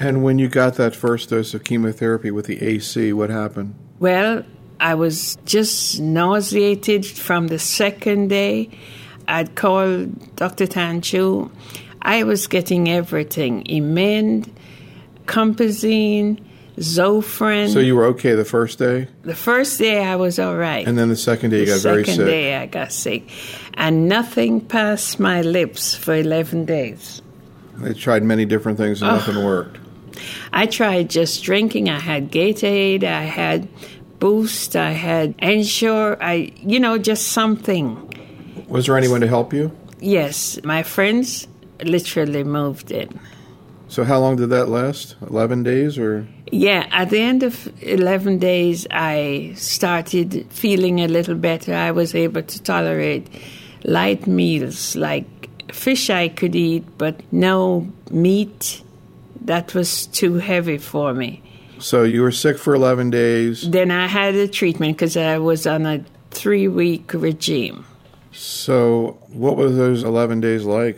And when you got that first dose of chemotherapy with the AC, what happened? Well, I was just nauseated from the second day. I'd called Dr. Tanchu. I was getting everything, Emend, Compazine, Zofran. So you were okay the first day? The first day I was all right. And then the second day you got very sick? The second day I got sick. And nothing passed my lips for 11 days. They tried many different things and nothing worked. I tried just drinking. I had Gatorade, I had Boost, I had Ensure, just something. Was there anyone to help you? Yes, my friends literally moved in. So how long did that last? 11 days or? Yeah, at the end of 11 days, I started feeling a little better. I was able to tolerate light meals like fish I could eat, but no meat. That was too heavy for me. So you were sick for 11 days. Then I had a treatment because I was on a 3-week regime. So what were those 11 days like?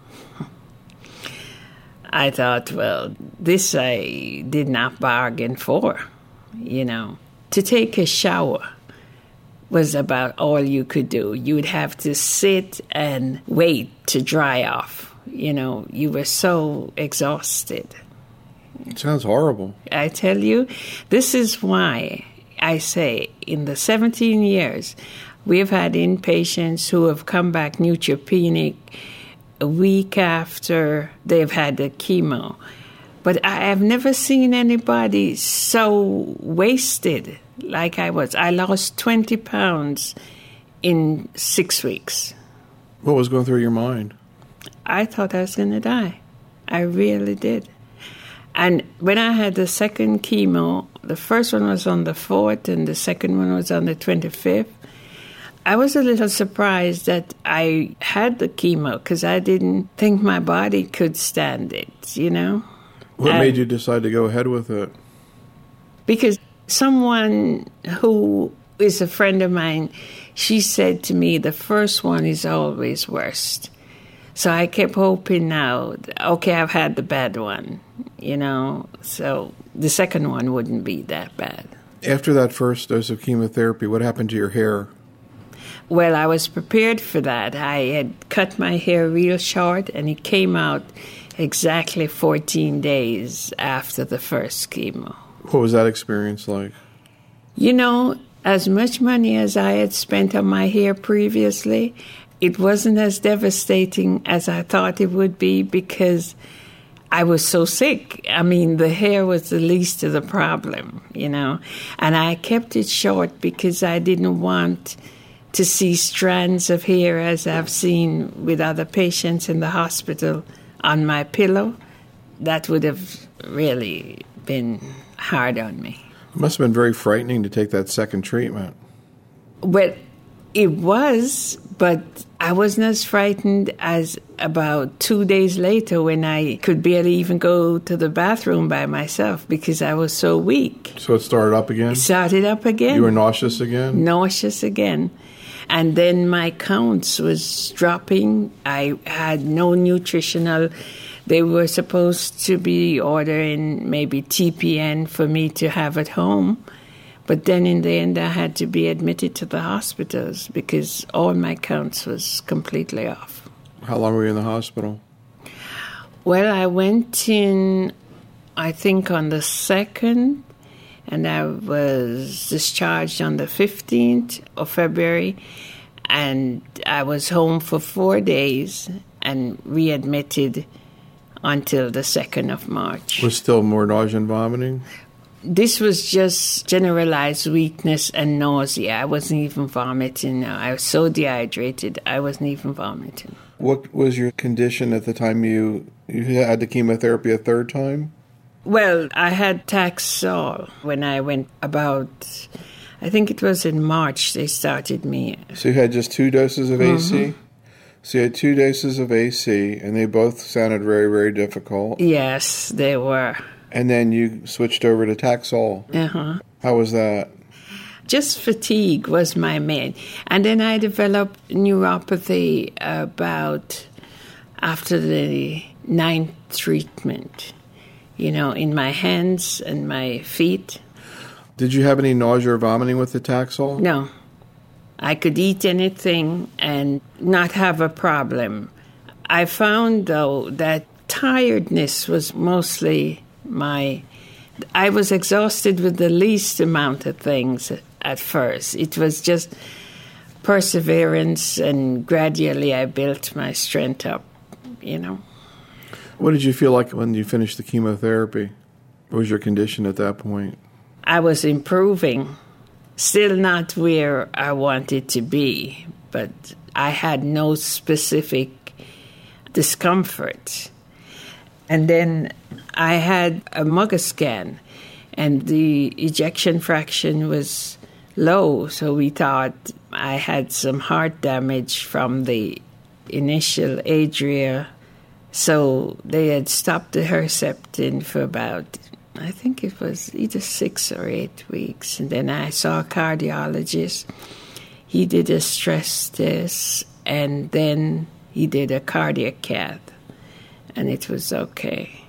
I thought, well, this I did not bargain for, To take a shower was about all you could do. You would have to sit and wait to dry off. You were so exhausted. It sounds horrible. I tell you, this is why I say in the 17 years, we've had inpatients who have come back neutropenic a week after they've had the chemo. But I have never seen anybody so wasted like I was. I lost 20 pounds in 6 weeks. What was going through your mind? I thought I was going to die. I really did. And when I had the second chemo, the first one was on the 4th and the second one was on the 25th. I was a little surprised that I had the chemo because I didn't think my body could stand it, What made you decide to go ahead with it? Because someone who is a friend of mine, she said to me, the first one is always worst. So I kept hoping now, okay, I've had the bad one, so the second one wouldn't be that bad. After that first dose of chemotherapy, what happened to your hair? Well, I was prepared for that. I had cut my hair real short, and it came out exactly 14 days after the first chemo. What was that experience like? As much money as I had spent on my hair previously, it wasn't as devastating as I thought it would be because I was so sick. I mean, the hair was the least of the problem, And I kept it short because I didn't want to see strands of hair, as I've seen with other patients in the hospital, on my pillow. That would have really been hard on me. It must have been very frightening to take that second treatment. Well, it was, but I wasn't as frightened as about 2 days later when I could barely even go to the bathroom by myself because I was so weak. So it started up again? It started up again. You were nauseous again? Nauseous again. And then my counts was dropping. I had no nutritional. They were supposed to be ordering maybe TPN for me to have at home. But then in the end, I had to be admitted to the hospitals because all my counts was completely off. How long were you in the hospital? Well, I went in, I think, on the 2nd, and I was discharged on the 15th of February, and I was home for 4 days and readmitted until the 2nd of March. Was still more nausea and vomiting? This was just generalized weakness and nausea. I wasn't even vomiting. I was so dehydrated, I wasn't even vomiting. What was your condition at the time you had the chemotherapy a third time? Well, I had Taxol when I went about, I think it was in March they started me. So you had just 2 doses of AC? So you had 2 doses of AC, and they both sounded very, very difficult. Yes, they were. And then you switched over to Taxol. Uh-huh. How was that? Just fatigue was my main. And then I developed neuropathy about after the 9th treatment. in my hands and my feet. Did you have any nausea or vomiting with the Taxol? No. I could eat anything and not have a problem. I found, though, that tiredness was mostly I was exhausted with the least amount of things at first. It was just perseverance, and gradually I built my strength up, What did you feel like when you finished the chemotherapy? What was your condition at that point? I was improving, still not where I wanted to be, but I had no specific discomfort. And then I had a Muga scan, and the ejection fraction was low, so we thought I had some heart damage from the initial Adria. So they had stopped the Herceptin for about, I think it was either 6 or 8 weeks. And then I saw a cardiologist. He did a stress test, and then he did a cardiac cath, and it was okay.